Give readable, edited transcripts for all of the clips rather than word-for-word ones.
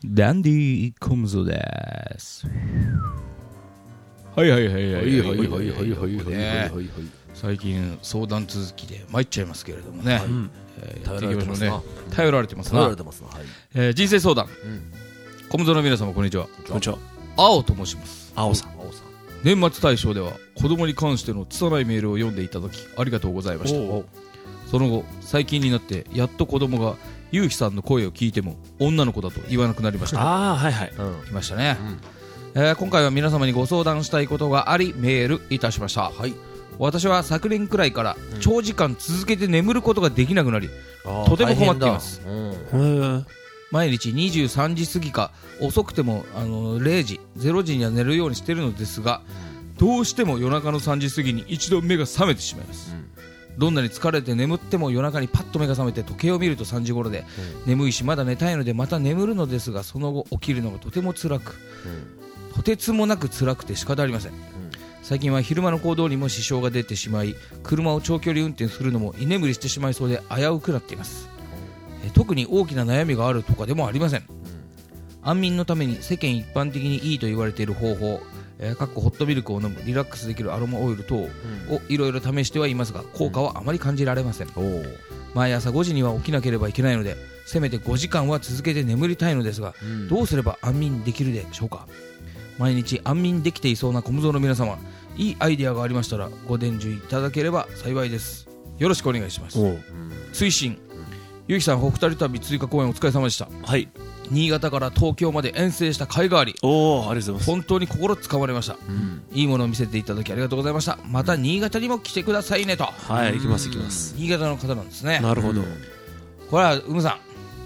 ダンディコムゾです。はいはいはいはいはいはいはいはい。最近相談続きで参っちゃいますけれどもね、やっていきましょうね。頼られてますな。人生相談、コムゾの皆様こんにちは。 こんにちは。 青と申します。 青さん。 年末大賞では子供に関しての拙いメールを読んでいただきありがとうございました。その後最近になってやっと子供がゆうきさんの声を聞いても女の子だと言わなくなりました。 はいはい、 いましたね、今回は皆様にご相談したいことがありメールいたしました。私は昨年くらいから長時間続けて眠ることができなくなり、とても困っています。毎日23時過ぎか遅くても0時0時には寝るようにしているのですが、どうしても夜中の3時過ぎに一度目が覚めてしまいます。どんなに疲れて眠っても夜中にパッと目が覚めて時計を見ると3時頃で、眠いしまだ寝たいのでまた眠るのですが、その後起きるのがとても辛く、とてつもなく辛くて仕方ありません。最近は昼間の行動にも支障が出てしまい、車を長距離運転するのも居眠りしてしまいそうで危うくなっています。特に大きな悩みがあるとかでもありません。安眠のために世間一般的にいいと言われている方法、ホットミルクを飲む、リラックスできるアロマオイル等をいろいろ試してはいますが、効果はあまり感じられません。毎朝5時には起きなければいけないので、せめて5時間は続けて眠りたいのですが、どうすれば安眠できるでしょうか。毎日安眠できていそうなコムゾーの皆様、いいアイデアがありましたらご伝授いただければ幸いです。よろしくお願いします。追伸、ゆうきさんお二人旅追加公演お疲れ様でした。新潟から東京まで遠征した甲斐があり、ありがとうございます。本当に心つかまれました。いいものを見せていただきありがとうございました。また新潟にも来てくださいねと。 行きます行きます。 新潟の方なんですね。 なるほど。 これはうむさん、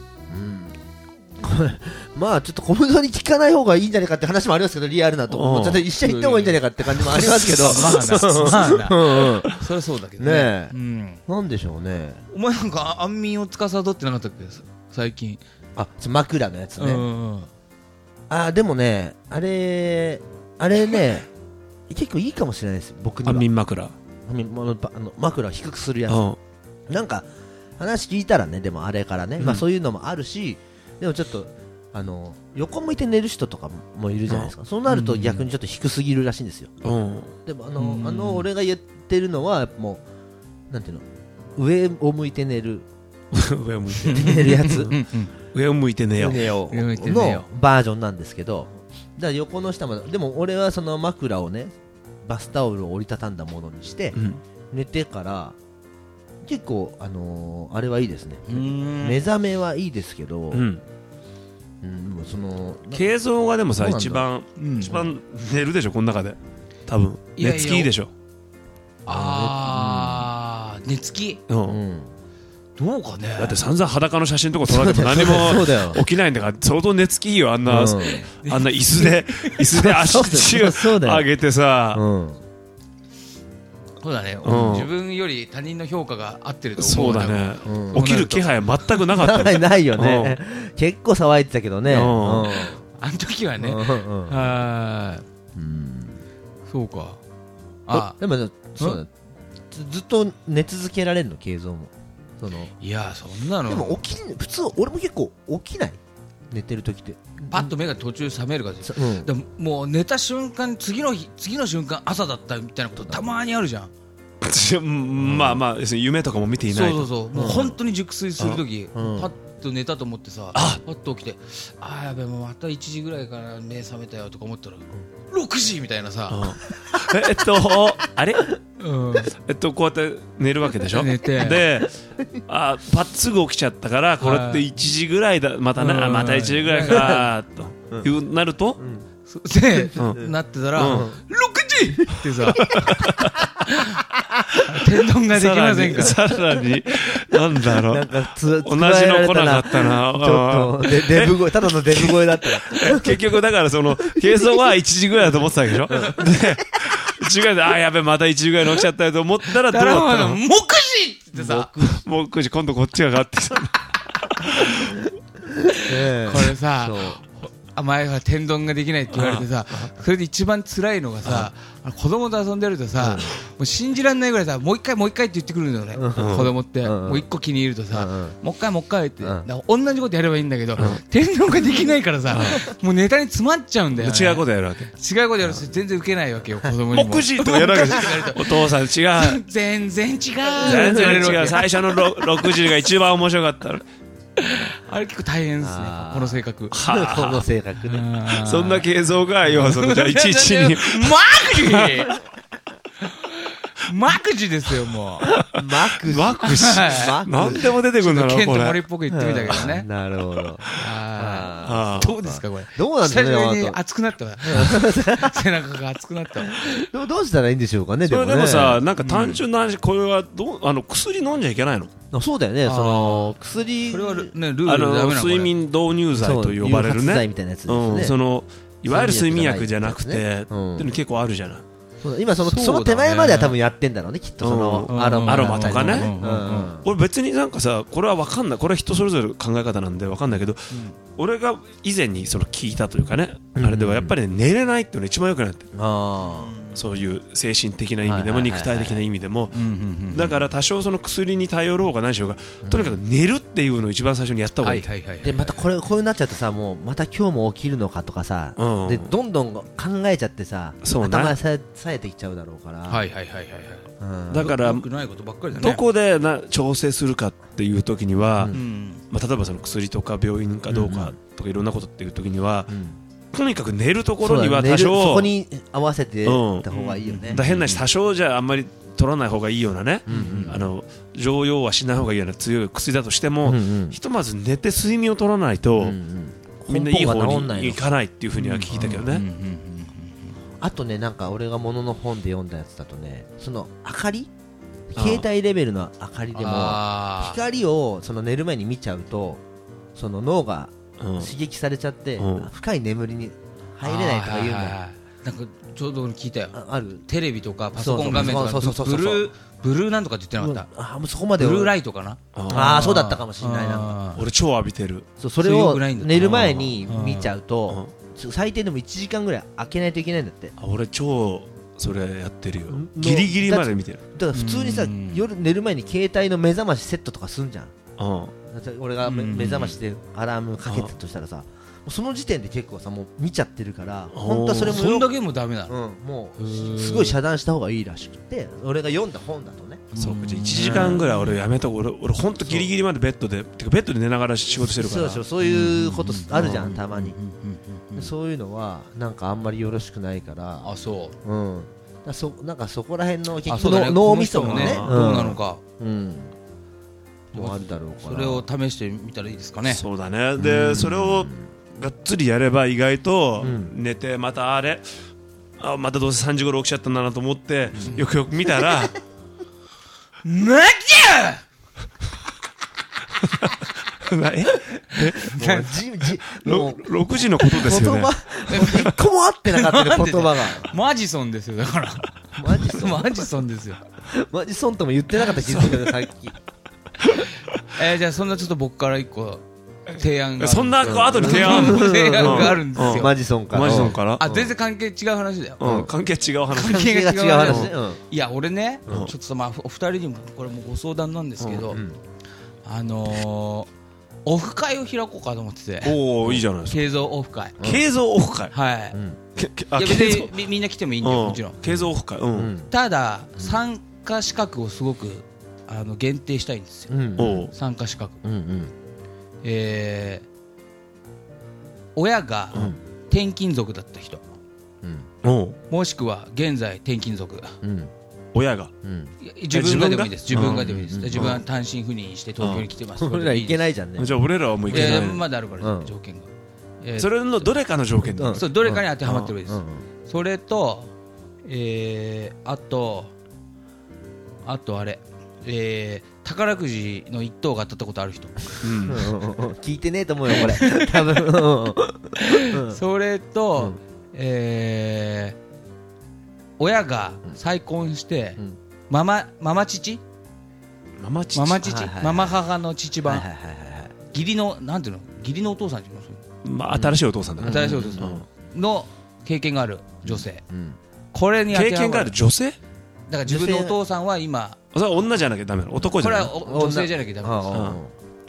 まあちょっと小室に聞かない方がいいんじゃないかって話もありますけど、リアルなとこ一緒に行った方がいいんじゃないかって感じもありますけど、 そりゃそうだけどね。なんでしょうね。 お前なんか安眠を司ってなかったっけ最近。 枕のやつね。でもね、あれね結構いいかもしれないです、僕には。 安眠枕、 枕を低くするやつ。なんか話聞いたらね、でもあれからね、そういうのもあるし、でもちょっと横向いて寝る人とかもいるじゃないですか。そうなると逆にちょっと低すぎるらしいんですよ。でも俺が言ってるのはもうなんていうの、上を向いて寝る上を向いて寝るやつ上を向いて寝ようのバージョンなんですけど、だから横の下まで。でも俺はその枕をね、バスタオルを折りたたんだものにして寝てから結構あれはいいですね。目覚めはいいですけど、その軽増がでもさ、一番寝るでしょこの中で。多分寝つきいいでしょ。 寝つきどうかね。 だって散々裸の写真とか撮られても何も起きないんだから、相当寝つきいいよ。あんな椅子で足を上げてさ。 そうだね、自分より他人の評価が合ってると思う。 そうだね、起きる気配は全くなかった。 ないよね。結構騒いでたけどね、あの時はね。そうか。 でもそうだ、ずっと寝続けられるの、慶三も。 いや、そんなの。 でも普通俺も結構起きない、寝てる時って。 パッと目が途中覚めるから、でももう寝た瞬間、次の瞬間朝だったみたいなことたまにあるじゃん。 まあ夢とかも見ていない。 もう本当に熟睡する時、パッと寝たと思ってさ、パッと起きて、やべえ、もうまた1時ぐらいから目覚めたよとか思ったら6時みたいなさ。 あれこうやって寝るわけでしょ。寝てでパッすぐ起きちゃったから、これって1時ぐらいだ、また1時ぐらいかとなるとでなってたら6時ってさ、天丼ができませんか。 さらになんだろう、同じの来なかったな。 ちょっとデブ声、ただのデブ声だったら。 結局だからその計算は1時ぐらいだと思ってたわけでしょ。で1時ぐらいでやべえ、また1時ぐらいに起きちゃったよと思ったら、どうだったの。もう9時ってさ、 もう9時、今度こっちが上がってきた。 これさ、 前は天丼ができないって言われてさ、それで一番辛いのがさ、子供と遊んでるとさ、もう信じられないぐらいさ、もう一回って言ってくるんだよね、子供って。もう一個気に入るとさ、もう一回って、同じことやればいいんだけど、天丼ができないからさ、もうネタに詰まっちゃうんだよね。 違うことやるわけ。 違うことやると全然ウケないわけよ、子供にも。 目次とかやるわけ。お父さん違う。 全然違う。 全然違う。最初の6時が一番面白かった。 あれ結構大変ですね、この性格。 この性格ね。 そんな形像が要はそのじゃあいちいちにマクジですよ、もう。 マクジ何でも出てくるんだろう、 ケントモリっぽく言ってみたけどね。 なるほど。 どうですかこれ。 どうなんですかね。 久しぶりに熱くなったわ。背中が熱くなったわ。 どうしたらいいんでしょうかね。 それでもさ、なんか単純な話、これは薬飲んじゃいけないの？ そうだよね。その薬、 これはねルールでダメなの？ 睡眠導入剤と呼ばれるね。 剤みたいなやつですね。 そのいわゆる睡眠薬じゃなくてっていうの結構あるじゃない。 今その手前までは多分やってんだろうね、きっとそのアロマとかね。 俺別になんかさ、これは分かんない、これは人それぞれ考え方なんで分かんないけど、俺が以前にその聞いたというかね、あれではやっぱり寝れないっていうのが一番良くないって。そういう精神的な意味でも肉体的な意味でも、だから多少その薬に頼ろうが何しようが、とにかく寝るっていうのを一番最初にやった方がいい。 でまたこういうなっちゃうとさ、もうまた今日も起きるのかとかさ、でどんどん考えちゃってさ、頭さえてきちゃうだろうから。だからどこで調整するかっていう時には、例えばその薬とか病院かどうかとかいろんなことっていう時には、とにかく寝るところには多少そこに合わせてた方がいいよね。 変なし多少じゃあんまり取らない方がいいようなね、常用はしない方がいいような強い薬だとしても、ひとまず寝て睡眠を取らないとみんないい方にいかないっていうふうには聞いたけどね。 あとね、なんか俺がものの本で読んだやつだとね、その明かり、携帯レベルの明かりでも光をその寝る前に見ちゃうと、その脳が刺激されちゃって深い眠りに入れないとか言うんだよ。 なんかちょうど聞いたよ。 あるテレビとかパソコン画面とかブルーなんとかって言ってなかった？ もうそこまでブルーライトかな。 そうだったかもしれないな。 俺超浴びてる。 それを寝る前に見ちゃうと最低でも1時間ぐらい開けないといけないんだって。 俺超それやってるよ。ギリギリまで見てる。 だから普通にさ、夜寝る前に携帯の目覚ましセットとかすんじゃん。俺が目覚ましでアラームかけてたとしたらさ、その時点で結構さもう見ちゃってるから、本当はそれもそんだけもダメなの。もうすごい遮断した方がいいらしくて、俺が読んだ本だとね。 そうか、じゃあ1時間ぐらい俺やめとこう。俺本当ギリギリまでベッドで寝ながら仕事してるから。 そういうことあるじゃん、たまに。そういうのはなんかあんまりよろしくないから。なんかそこら辺の結局脳みそもね、 どうなのか。 あるだろうから、 それを試してみたらいいですかね。 そうだね。でそれをがっつりやれば意外と寝て、またまたどうせ3時頃起きちゃったんだなと思ってよくよく見たらなきゃ 6時のことですよね。 一個も合ってなかったね、言葉が。 マジソンですよ、だからマジソンですよ。 マジソンとも言ってなかった気がするけどさっき。 じゃあそんなちょっと僕から一個提案が、 そんな後に提案があるんですよ。 マジソンから全然関係違う話だよ。 関係違う話。 関係が違う話。 いや俺ね、ちょっとお二人にもこれもご相談なんですけど、オフ会を開こうかと思ってて。 おお、いいじゃないですか。 経蔵オフ会。 経蔵オフ会。 はい。いや別にみんな来てもいいんだよ、もちろん。 経蔵オフ会。 ただ参加資格をすごく限定したいんですよ。参加資格。親が転勤族だった人、もしくは現在転勤族。 親が自分がでもいいです。自分がでもいいです。自分は単身赴任して東京に来てます。 俺ら行けないじゃんね。 じゃあ俺らはもう行けない。 まだあるから条件が。 それのどれかの条件だ。 そう、どれかに当てはまってるわけです。それとあとあれ、宝くじの1等が当たったことある人。 聞いてねえと思うよこれ。多分。 それと親が再婚してママ父ママ母の父版、義理のなんていうの、義理のお父さんって言います。 まあ新しいお父さんだ。 新しいお父さんの経験がある女性。これに経験がある女性？ だから自分のお父さんは今、 それは女じゃなきゃダメなの？男じゃない？ これは女性じゃなきゃダメです。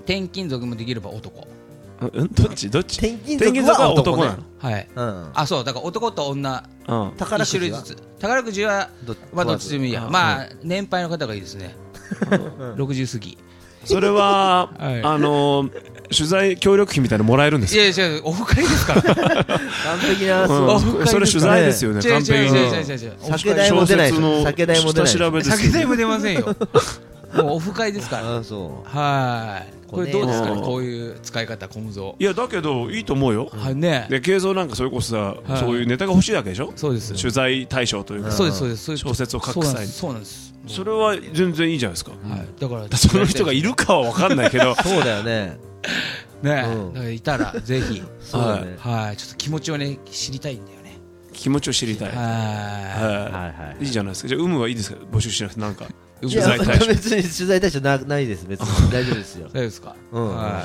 転勤族もできれば男。 どっち？転勤族は男なの。 はい。あ、そうだから男と女1種類ずつ。宝くじはどっちでもいいや。まあ年配の方がいいですね。60過ぎ。 それは取材協力費みたいなのもらえるんですか？ いやいや、オフ会ですから完璧な、 それ取材ですよね。完璧な酒代も出ないです。 酒代も出ない。 酒代も出ませんよ。もうオフ会ですから。はい。これどうですかね、こういう使い方、小無造。 いやだけどいいと思うよ。 はいね。 で慶三なんかそれこそさ、そういうネタが欲しいわけでしょ。 そうです。 取材対象というか。 そうですそうです。 小説を書く際に。 そうなんです。 それは全然いいじゃないですか。 だからその人がいるかは分かんないけど。 そうだよね。 ね、だからいたらぜひ。 はい。 ちょっと気持ちをね知りたいんだよね。 気持ちを知りたい。はい。いいじゃないですか。じゃあ有無はいいですか、募集しなくて。なんか取材対象。別に取材対象ないです。別に大丈夫ですよ。 大丈夫ですか。はい。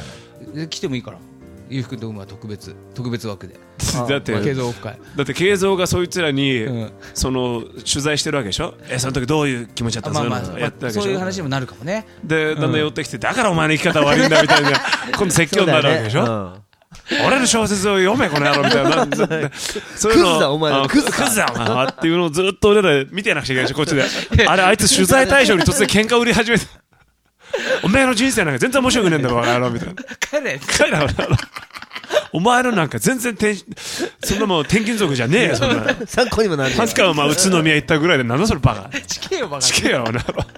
来てもいいから。ゆうふくんと有無は特別枠で。 だって慶三オフ会。 だって慶三がそいつらにその取材してるわけでしょ。その時どういう気持ちだったの？ そういう話にもなるかもね。 でだんだん寄ってきて、だからお前の生き方悪いんだみたいな今度説教になるわけでしょ。俺の小説を読めこの野郎みたいな。そういうの、クズだお前クズだお前っていうのをずっと俺ら見てなくちゃいけないでしょ、こっちで。あいつ取材対象に突然喧嘩売り始めた。お前の人生なんか全然面白くねえんだろ、野郎みたいな。帰れお前のなんか全然そんなもん転勤族じゃねえよ、そんな。 参考にもなる。 はつかは宇都宮行ったぐらいで、なんだそれバカ。 地形よバカ。 地形よ、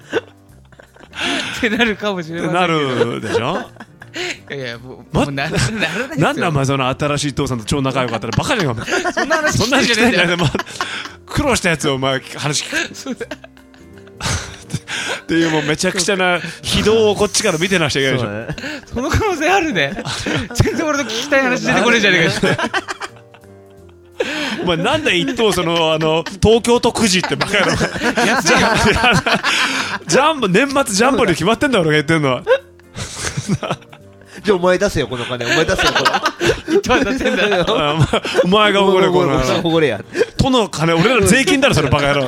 ってなるかもしれない。 なるでしょ。 いやもうならないですよ。 なんだお前その新しい父さんと超仲良かったらバカじゃん。 そんな話聞いてないんだよ。苦労したやつをお前話聞く。っていうもうめちゃくちゃな非道をこっちから見てなくちゃいけないでしょ。 その可能性あるね。全然俺の聞きたい話出てこねえじゃねえか。 お前なんで一等その東京都9時ってバカやろ。ジャンボ年末ジャンボで決まってんだ俺が言ってんのは。 じゃあお前出せよこの金、お前出せよこれ。 一番出せんだよ。 お前がおごれこのおごれや。 都の金俺らの税金だろそれバカ野郎。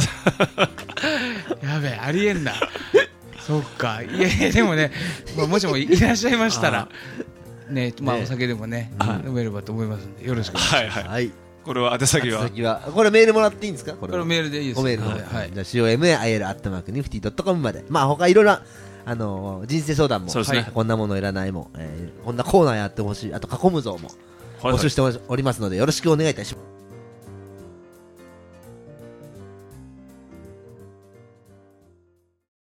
やべえ、ありえんな。そっか。いやいやでもね、もしもいらっしゃいましたらね、まあお酒でもね飲めればと思いますんでよろしくお願いします。 はい。 これは宛先はこれメールもらっていいんですか？これメールでいいです。 メールで。はい。じゃあ COMAIL@nifty.com まで。まあ他いろいろ人生相談も、こんなものいらないも、こんなコーナーやってほしい、あと過去無像も募集しておりますのでよろしくお願いいたします。